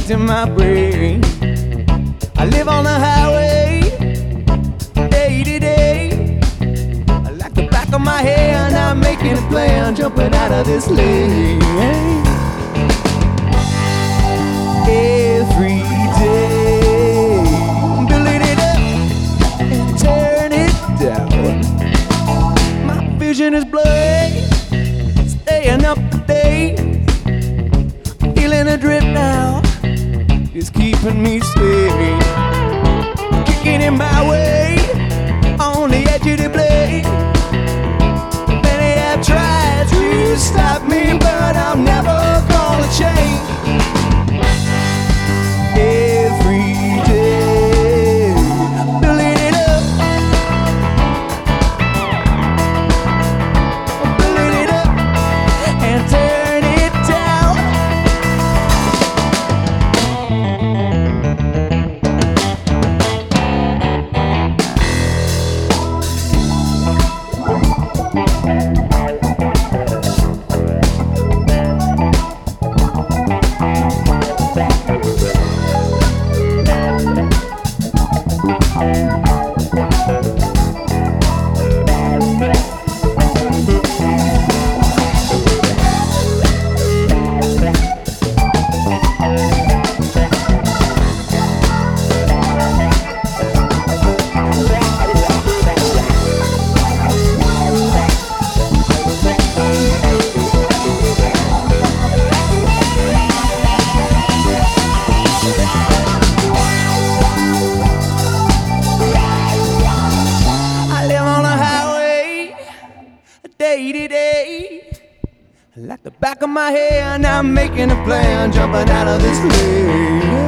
beats in my brain. I live on the highway, day to day. I like the back of my hand, I'm making a plan, jumping out of this lane. Every day, building it up and tearing it down. My vision is blurry, staying up to date. Feeling a drip now, it's keeping me safe. Kicking in my way, on the edge of the blade. Many have tried to stop me, but I'm never gonna change. Every day, building it up, building it up and tearing it down. Day to day, like the back of my hand, I'm making a plan, jumping out of this place.